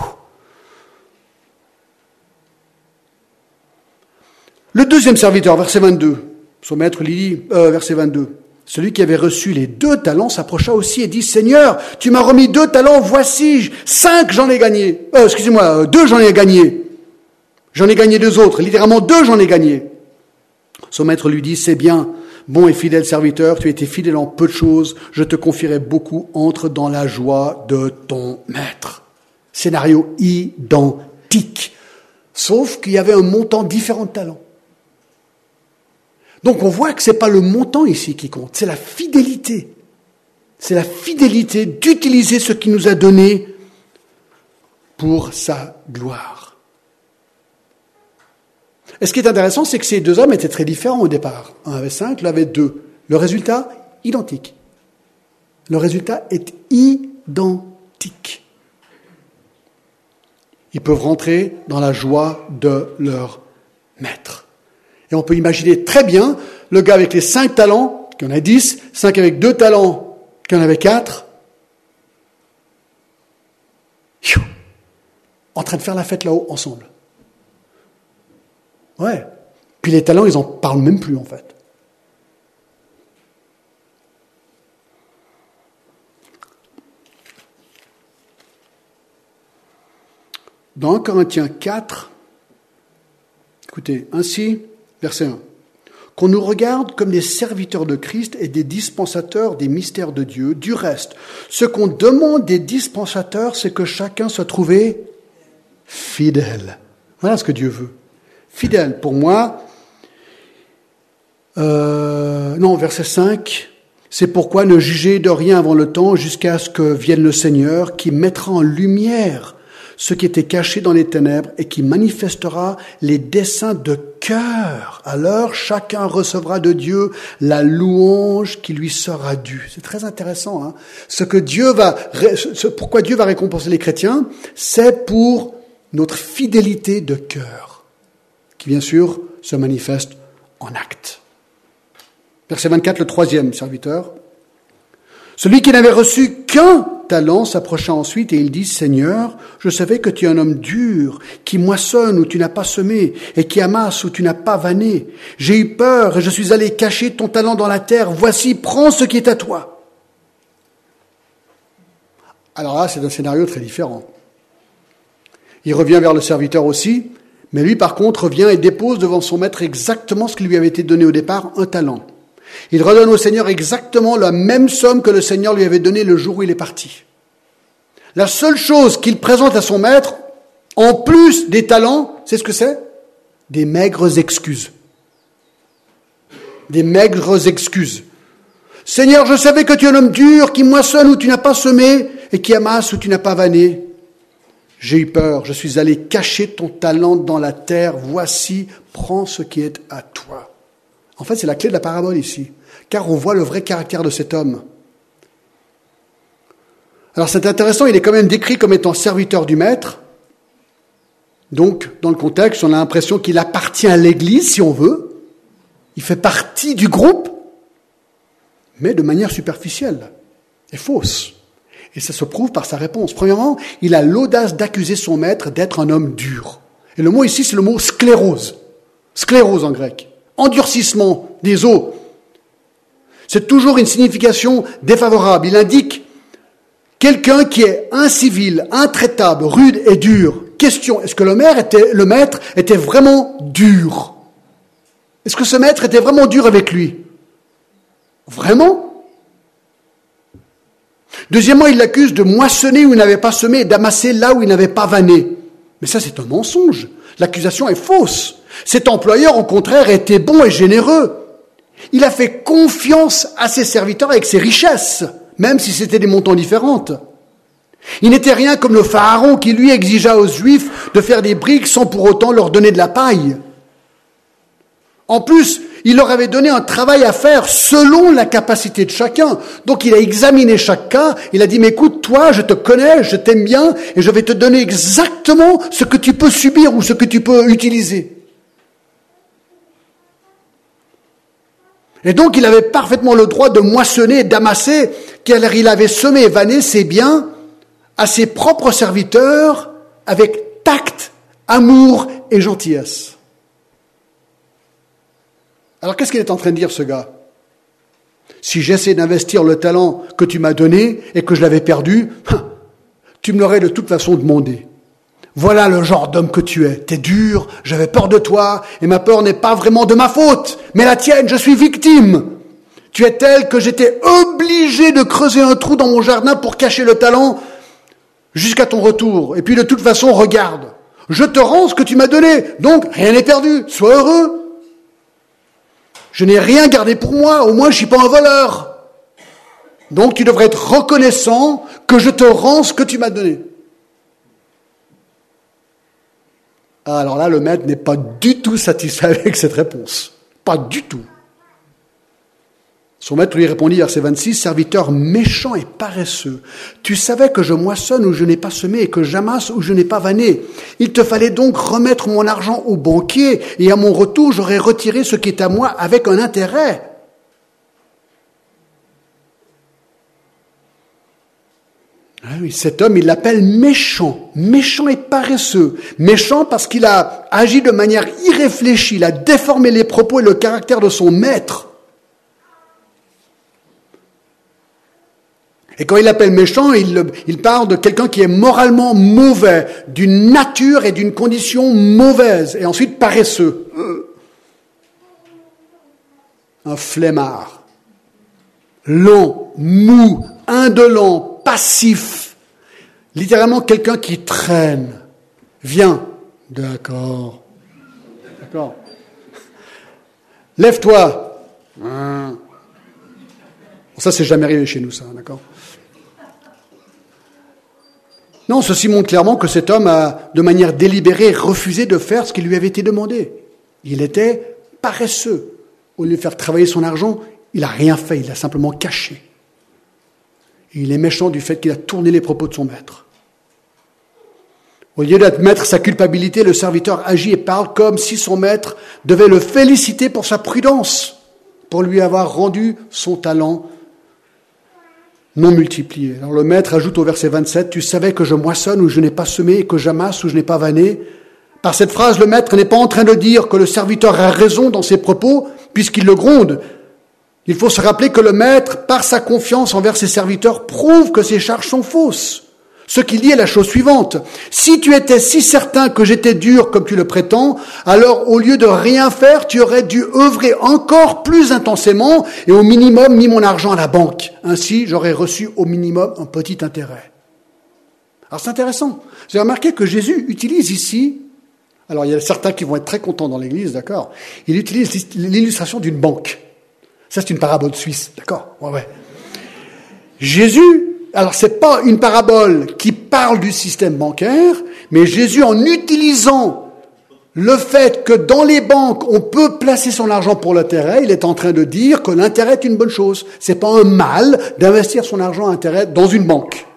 Le deuxième serviteur, verset 22. Son maître lui dit, verset 22, celui qui avait reçu les 2 talents s'approcha aussi et dit, Seigneur, tu m'as remis 2 talents, voici, 5 j'en ai gagné. 2 j'en ai gagné. J'en ai gagné 2 autres, littéralement 2 j'en ai gagné. Son maître lui dit, c'est bien, bon et fidèle serviteur, tu as été fidèle en peu de choses, je te confierai beaucoup, entre dans la joie de ton maître. Scénario identique, sauf qu'il y avait un montant différent de talents. Donc on voit que ce n'est pas le montant ici qui compte, c'est la fidélité. C'est la fidélité d'utiliser ce qu'il nous a donné pour sa gloire. Et ce qui est intéressant, c'est que ces 2 hommes étaient très différents au départ. Un avait 5, l'autre avait 2. Le résultat, identique. Le résultat est identique. Ils peuvent rentrer dans la joie de leur maître. Et on peut imaginer très bien le gars avec les 5 talents, qui en a 10, 5 avec 2 talents, qui en avait 4, en train de faire la fête là-haut ensemble. Ouais. Puis les talents, ils en parlent même plus en fait. Dans 1 Corinthiens 4, écoutez, ainsi, verset 1. Qu'on nous regarde comme des serviteurs de Christ et des dispensateurs des mystères de Dieu. Du reste, ce qu'on demande des dispensateurs, c'est que chacun soit trouvé fidèle. Voilà ce que Dieu veut. Fidèle, pour moi. Verset 5. C'est pourquoi ne jugez de rien avant le temps jusqu'à ce que vienne le Seigneur qui mettra en lumière ce qui était caché dans les ténèbres et qui manifestera les desseins de cœur. Alors chacun recevra de Dieu la louange qui lui sera due. C'est très intéressant. Hein. Pourquoi Dieu va récompenser les chrétiens, c'est pour notre fidélité de cœur, qui bien sûr se manifeste en acte. Verset 24, le troisième serviteur. Celui qui n'avait reçu qu'un talent s'approcha ensuite et il dit, Seigneur, je savais que tu es un homme dur, qui moissonne où tu n'as pas semé et qui amasse où tu n'as pas vanné. J'ai eu peur et je suis allé cacher ton talent dans la terre. Voici, prends ce qui est à toi. Alors là, c'est un scénario très différent. Il revient vers le serviteur aussi, mais lui par contre revient et dépose devant son maître exactement ce qui lui avait été donné au départ, un talent. Il redonne au Seigneur exactement la même somme que le Seigneur lui avait donnée le jour où il est parti. La seule chose qu'il présente à son maître, en plus des talents, c'est ce que c'est ? Des maigres excuses. Des maigres excuses. Seigneur, je savais que tu es un homme dur, qui moissonne où tu n'as pas semé et qui amasse où tu n'as pas vanné. J'ai eu peur, je suis allé cacher ton talent dans la terre. Voici, prends ce qui est à toi. En fait, c'est la clé de la parabole ici, car on voit le vrai caractère de cet homme. Alors c'est intéressant, il est quand même décrit comme étant serviteur du maître. Donc, dans le contexte, on a l'impression qu'il appartient à l'Église, si on veut. Il fait partie du groupe, mais de manière superficielle et fausse. Et ça se prouve par sa réponse. Premièrement, il a l'audace d'accuser son maître d'être un homme dur. Et le mot ici, c'est le mot sclérose. Sclérose en grec. Endurcissement des os. C'est toujours une signification défavorable. Il indique quelqu'un qui est incivil, intraitable, rude et dur. Question, est-ce que le maître était vraiment dur ? Est-ce que ce maître était vraiment dur avec lui ? Vraiment ? Deuxièmement, il l'accuse de moissonner où il n'avait pas semé et d'amasser là où il n'avait pas vanné. Mais ça, c'est un mensonge. L'accusation est fausse. Cet employeur, au contraire, était bon et généreux. Il a fait confiance à ses serviteurs avec ses richesses, même si c'était des montants différents. Il n'était rien comme le pharaon qui, lui, exigea aux Juifs de faire des briques sans pour autant leur donner de la paille. En plus, il leur avait donné un travail à faire selon la capacité de chacun. Donc il a examiné chaque cas, il a dit, mais écoute, toi, je te connais, je t'aime bien, et je vais te donner exactement ce que tu peux subir ou ce que tu peux utiliser. Et donc, il avait parfaitement le droit de moissonner et d'amasser, car il avait semé et vanné ses biens à ses propres serviteurs avec tact, amour et gentillesse. Alors, qu'est-ce qu'il est en train de dire, ce gars ? Si j'essaie d'investir le talent que tu m'as donné et que je l'avais perdu, tu me l'aurais de toute façon demandé. Voilà le genre d'homme que tu es. T'es dur, j'avais peur de toi, et ma peur n'est pas vraiment de ma faute, mais la tienne, je suis victime. Tu es tel que j'étais obligé de creuser un trou dans mon jardin pour cacher le talent jusqu'à ton retour. Et puis de toute façon, regarde, je te rends ce que tu m'as donné, donc rien n'est perdu, sois heureux. Je n'ai rien gardé pour moi, au moins je ne suis pas un voleur. Donc tu devrais être reconnaissant que je te rends ce que tu m'as donné. Alors là, le maître n'est pas du tout satisfait avec cette réponse. Pas du tout. Son maître lui répondit, verset 26, « Serviteur méchant et paresseux, tu savais que je moissonne où je n'ai pas semé et que j'amasse où je n'ai pas vanné. Il te fallait donc remettre mon argent au banquier et à mon retour, j'aurais retiré ce qui est à moi avec un intérêt. » Ah oui, cet homme, il l'appelle méchant et paresseux. Méchant parce qu'il a agi de manière irréfléchie, il a déformé les propos et le caractère de son maître. Et quand il l'appelle méchant, il parle de quelqu'un qui est moralement mauvais, d'une nature et d'une condition mauvaise, et ensuite paresseux. Un flemmard, lent, mou, indolent, passif, littéralement quelqu'un qui traîne. Viens, d'accord. Lève-toi. Bon, ça, c'est jamais arrivé chez nous, ça, d'accord. Non, ceci montre clairement que cet homme a, de manière délibérée, refusé de faire ce qui lui avait été demandé. Il était paresseux. Au lieu de faire travailler son argent, il n'a rien fait, il l'a simplement caché. Et il est méchant du fait qu'il a tourné les propos de son maître. Au lieu d'admettre sa culpabilité, le serviteur agit et parle comme si son maître devait le féliciter pour sa prudence, pour lui avoir rendu son talent non multiplié. Alors le maître ajoute au verset 27, « Tu savais que je moissonne où je n'ai pas semé et que j'amasse où je n'ai pas vanné ?» Par cette phrase, le maître n'est pas en train de dire que le serviteur a raison dans ses propos, puisqu'il le gronde. Il faut se rappeler que le maître, par sa confiance envers ses serviteurs, prouve que ses charges sont fausses. Ce qu'il dit est la chose suivante. Si tu étais si certain que j'étais dur comme tu le prétends, alors au lieu de rien faire, tu aurais dû œuvrer encore plus intensément et au minimum mis mon argent à la banque. Ainsi, j'aurais reçu au minimum un petit intérêt. Alors c'est intéressant. J'ai remarqué que Jésus utilise ici, alors il y a certains qui vont être très contents dans l'église, d'accord? Il utilise l'illustration d'une banque. Ça c'est une parabole suisse, d'accord? Ouais. Jésus, alors c'est pas une parabole qui parle du système bancaire, mais Jésus, en utilisant le fait que dans les banques, on peut placer son argent pour l'intérêt, il est en train de dire que l'intérêt est une bonne chose. C'est pas un mal d'investir son argent à intérêt dans une banque.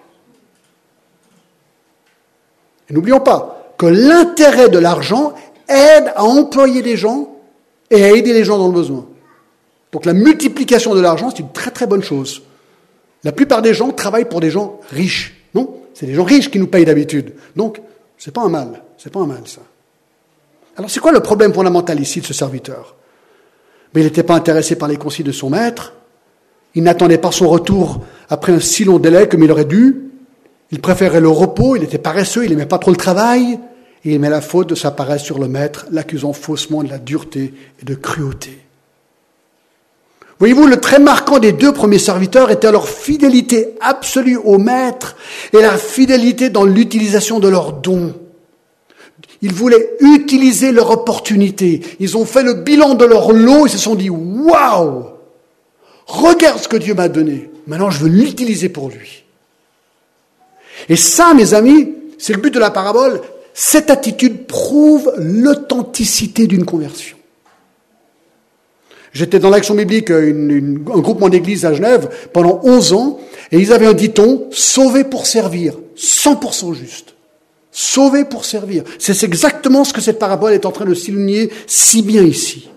Et n'oublions pas que l'intérêt de l'argent aide à employer les gens et à aider les gens dans le besoin. Donc la multiplication de l'argent, c'est une très très bonne chose. La plupart des gens travaillent pour des gens riches, non? C'est des gens riches qui nous payent d'habitude. Donc, c'est pas un mal, ça. Alors, c'est quoi le problème fondamental ici de ce serviteur? Mais il n'était pas intéressé par les consignes de son maître. Il n'attendait pas son retour après un si long délai comme il aurait dû. Il préférait le repos, il était paresseux, il n'aimait pas trop le travail. Et il met la faute de sa paresse sur le maître, l'accusant faussement de la dureté et de cruauté. Voyez-vous, le trait marquant des deux premiers serviteurs était leur fidélité absolue au maître et la fidélité dans l'utilisation de leurs dons. Ils voulaient utiliser leur opportunité. Ils ont fait le bilan de leur lot et se sont dit « Waouh! Regarde ce que Dieu m'a donné. Maintenant, je veux l'utiliser pour lui. » Et ça, mes amis, c'est le but de la parabole. Cette attitude prouve l'authenticité d'une conversion. J'étais dans l'Action biblique, un groupement d'églises à Genève, pendant 11 ans, et ils avaient un dicton, « Sauvé pour servir », 100% juste. Sauvé pour servir. C'est exactement ce que cette parabole est en train de souligner si bien ici.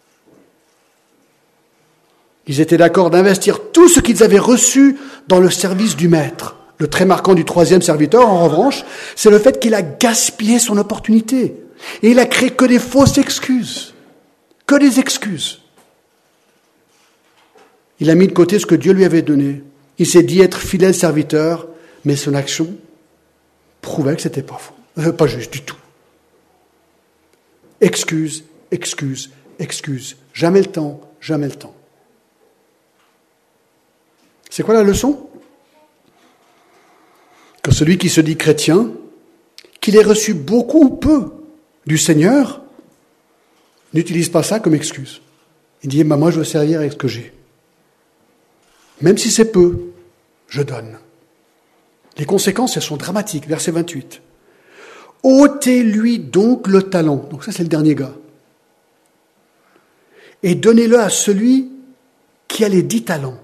Ils étaient d'accord d'investir tout ce qu'ils avaient reçu dans le service du maître. Le trait marquant du troisième serviteur, en revanche, c'est le fait qu'il a gaspillé son opportunité. Et il a créé que des fausses excuses. Que des excuses. Il a mis de côté ce que Dieu lui avait donné. Il s'est dit être fidèle serviteur, mais son action prouvait que c'était pas faux. Pas juste du tout. Excuse, excuse, excuse. Jamais le temps, jamais le temps. C'est quoi la leçon? Que celui qui se dit chrétien, qu'il ait reçu beaucoup ou peu du Seigneur, n'utilise pas ça comme excuse. Il dit, moi je veux servir avec ce que j'ai. Même si c'est peu, je donne. Les conséquences, elles sont dramatiques. Verset 28. Ôtez-lui donc le talent. Donc ça, c'est le dernier gars. Et donnez-le à celui qui a les 10 talents.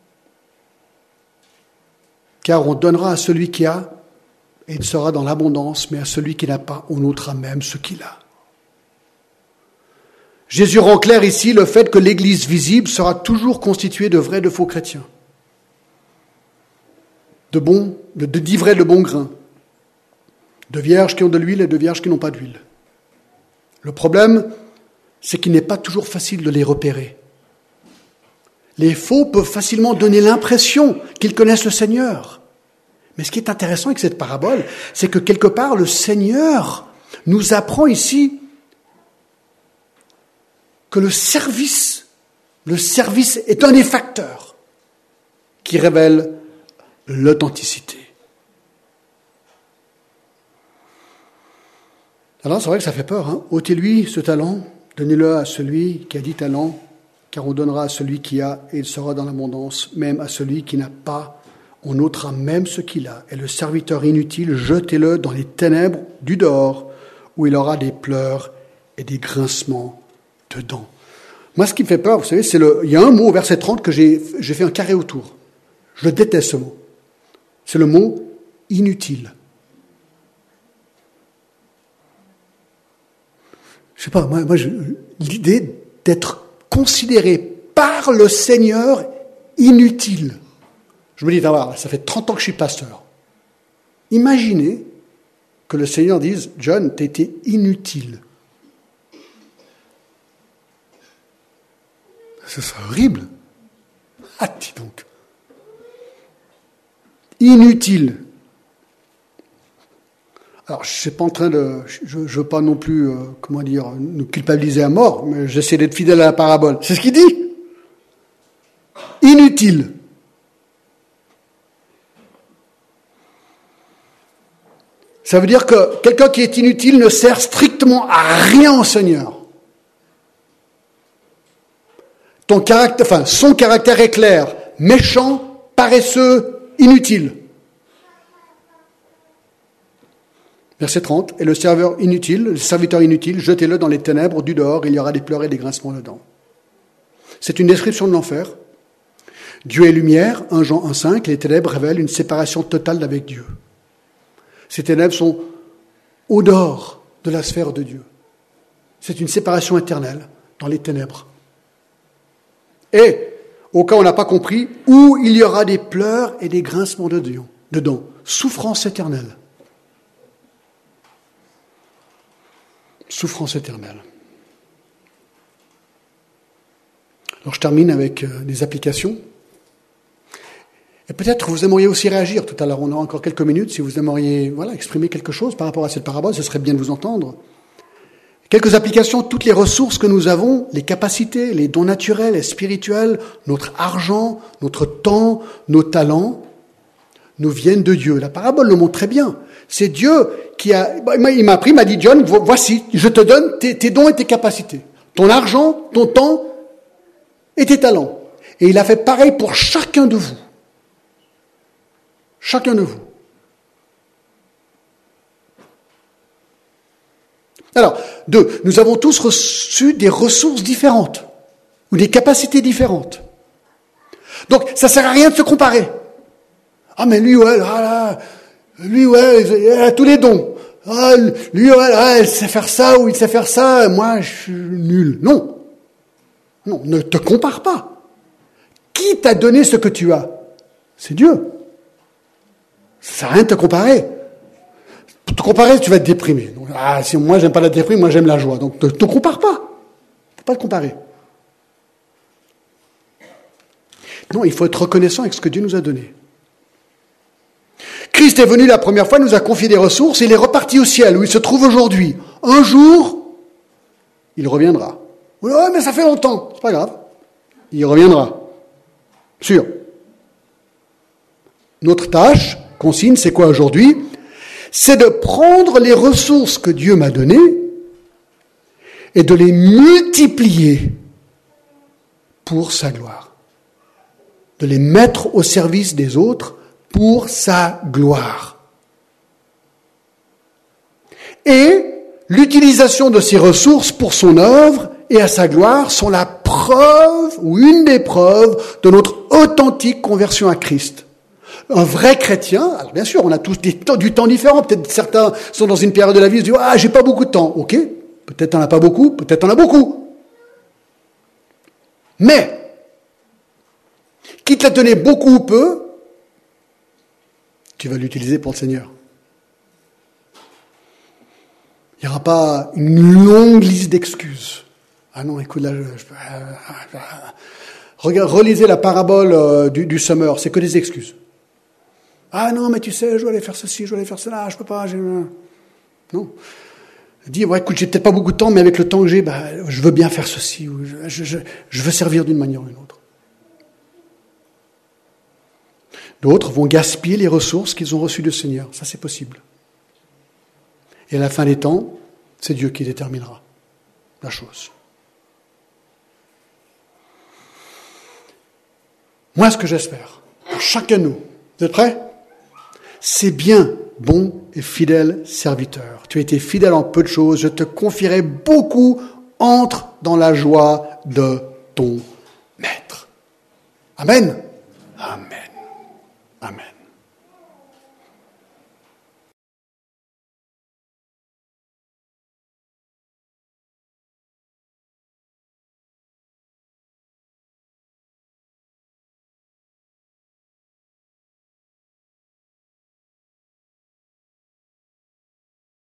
Car on donnera à celui qui a, et il sera dans l'abondance, mais à celui qui n'a pas, on ôtera même ce qu'il a. Jésus rend clair ici le fait que l'Église visible sera toujours constituée de vrais et de faux chrétiens. De 10 vrais de bon grain. De vierges qui ont de l'huile et de vierges qui n'ont pas d'huile. Le problème, c'est qu'il n'est pas toujours facile de les repérer. Les faux peuvent facilement donner l'impression qu'ils connaissent le Seigneur. Mais ce qui est intéressant avec cette parabole, c'est que quelque part, le Seigneur nous apprend ici que le service est un des facteurs qui révèle l'authenticité. Alors c'est vrai que ça fait peur, hein. Ôtez-lui ce talent, donnez-le à celui qui a 10 talents, car on donnera à celui qui a et il sera dans l'abondance, même à celui qui n'a pas, on ôtera même ce qu'il a. Et le serviteur inutile, jetez-le dans les ténèbres du dehors, où il aura des pleurs et des grincements de dents. Moi, ce qui me fait peur, vous savez, il y a un mot au verset 30 que j'ai fait un carré autour. Je déteste ce mot. C'est le mot inutile. Je sais pas, l'idée d'être considéré par le Seigneur inutile. Je me dis, ça fait 30 ans que je suis pasteur. Imaginez que le Seigneur dise, John, tu étais inutile. Ce serait horrible. Ah, dis donc. Inutile. Alors, je ne suis pas en train je veux pas non plus, nous culpabiliser à mort, mais j'essaie d'être fidèle à la parabole. C'est ce qu'il dit. Inutile. Ça veut dire que quelqu'un qui est inutile ne sert strictement à rien au Seigneur. Son caractère est clair, méchant, paresseux, inutile. Verset 30, et le serviteur inutile, jetez-le dans les ténèbres du dehors, il y aura des pleurs et des grincements dedans. C'est une description de l'enfer. Dieu est lumière, 1 Jean 1,5, les ténèbres révèlent une séparation totale avec Dieu. Ces ténèbres sont au dehors de la sphère de Dieu. C'est une séparation éternelle dans les ténèbres. Et, au cas où on n'a pas compris, où il y aura des pleurs et des grincements de dents. Souffrance éternelle. Souffrance éternelle. Alors je termine avec des applications. Et peut-être vous aimeriez aussi réagir tout à l'heure. On aura encore quelques minutes. Si vous aimeriez exprimer quelque chose par rapport à cette parabole, ce serait bien de vous entendre. Quelques applications, toutes les ressources que nous avons, les capacités, les dons naturels et spirituels, notre argent, notre temps, nos talents, nous viennent de Dieu. La parabole le montre très bien. C'est Dieu qui il m'a dit, John, voici, je te donne tes dons et tes capacités. Ton argent, ton temps et tes talents. Et il a fait pareil pour chacun de vous. Chacun de vous. Alors, 2, nous avons tous reçu des ressources différentes ou des capacités différentes. Donc, ça sert à rien de se comparer. Ah, mais lui, il a tous les dons. Ah, lui, il sait faire ça ou il sait faire ça, moi, je suis nul. Non, ne te compare pas. Qui t'a donné ce que tu as? C'est Dieu. Ça sert à rien de te comparer. Pour te comparer, tu vas être déprimé. Donc, si moi, j'aime pas la déprime, moi, j'aime la joie. Donc, ne te compare pas. Faut pas te comparer. Non, il faut être reconnaissant avec ce que Dieu nous a donné. Christ est venu la première fois, nous a confié des ressources, et il est reparti au ciel, où il se trouve aujourd'hui. Un jour, il reviendra. Ouais, mais ça fait longtemps. C'est pas grave. Il reviendra. Sûr. Notre tâche, consigne, c'est quoi aujourd'hui? C'est de prendre les ressources que Dieu m'a données et de les multiplier pour sa gloire. De les mettre au service des autres pour sa gloire. Et l'utilisation de ces ressources pour son œuvre et à sa gloire sont la preuve ou une des preuves de notre authentique conversion à Christ. Un vrai chrétien, alors bien sûr, on a tous du temps différent. Peut-être certains sont dans une période de la vie, ils se disent « Ah, j'ai pas beaucoup de temps. » Ok, peut-être t'en as pas beaucoup, peut-être t'en as beaucoup. Mais, qu'il te l'a donné beaucoup ou peu, tu vas l'utiliser pour le Seigneur. Il n'y aura pas une longue liste d'excuses. Ah non, écoute, là, Relisez la parabole du semeur, c'est que des excuses. Ah non, mais tu sais, je dois aller faire ceci, je dois aller faire cela, je peux pas. Non. Dis, ouais, écoute, j'ai peut-être pas beaucoup de temps, mais avec le temps que j'ai, je veux bien faire ceci, ou je veux servir d'une manière ou d'une autre. D'autres vont gaspiller les ressources qu'ils ont reçues du Seigneur. Ça, c'est possible. Et à la fin des temps, c'est Dieu qui déterminera la chose. Moi, ce que j'espère, pour chacun de nous, vous êtes prêts ? C'est bien, bon et fidèle serviteur. Tu as été fidèle en peu de choses, je te confierai beaucoup, entre dans la joie de ton maître. Amen. Amen. Amen.